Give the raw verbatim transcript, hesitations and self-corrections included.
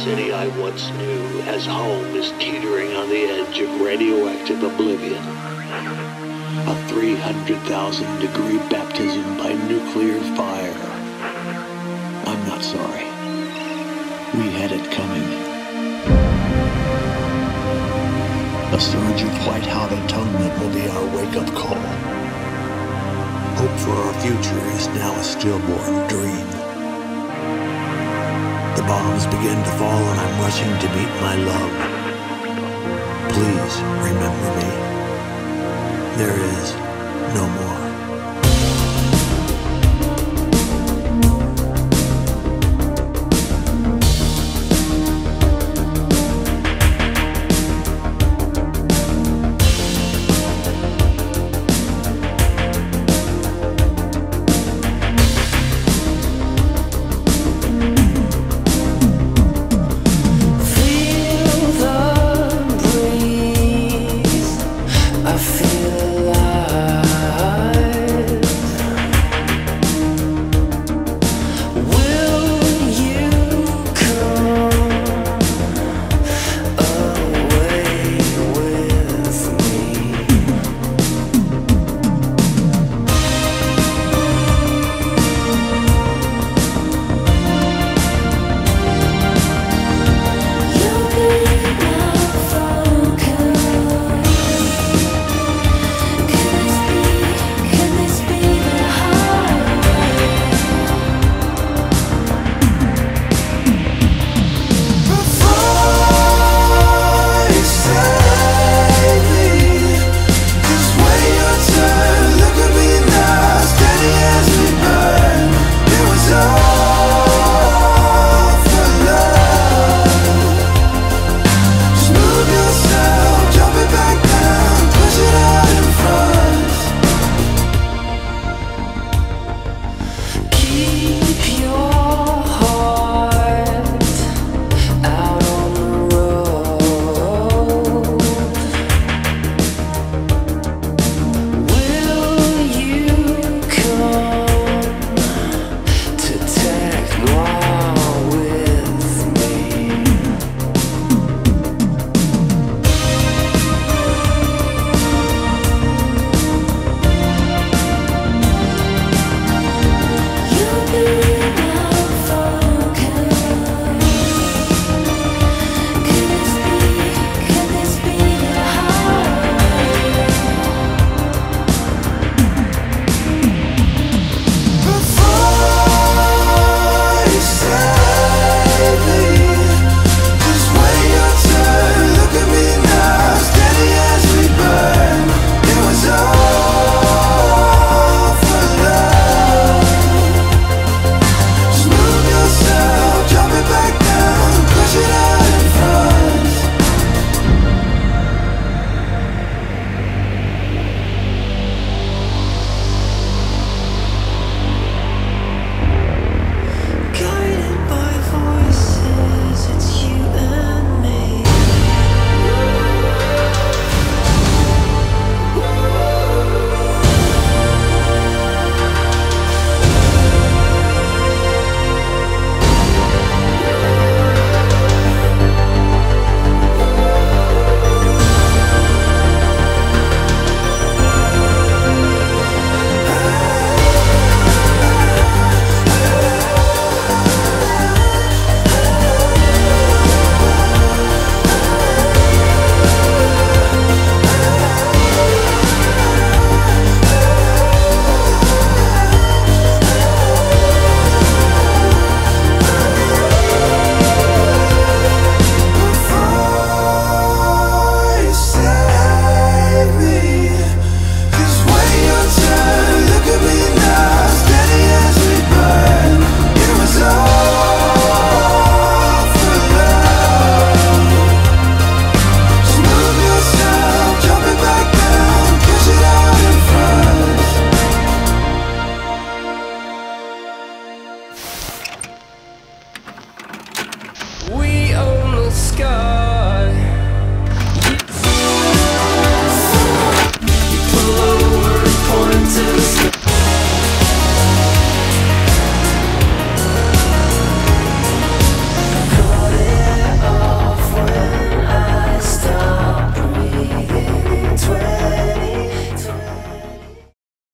city I once knew as home is teetering on the edge of radioactive oblivion. A three hundred thousand degree baptism by nuclear fire. I'm not sorry. We had it coming. A surge of white-hot atonement will be our wake-up call. Hope for our future is now a stillborn dream. The bombs begin to fall and I'm rushing to meet my love. Please remember me. There is no more.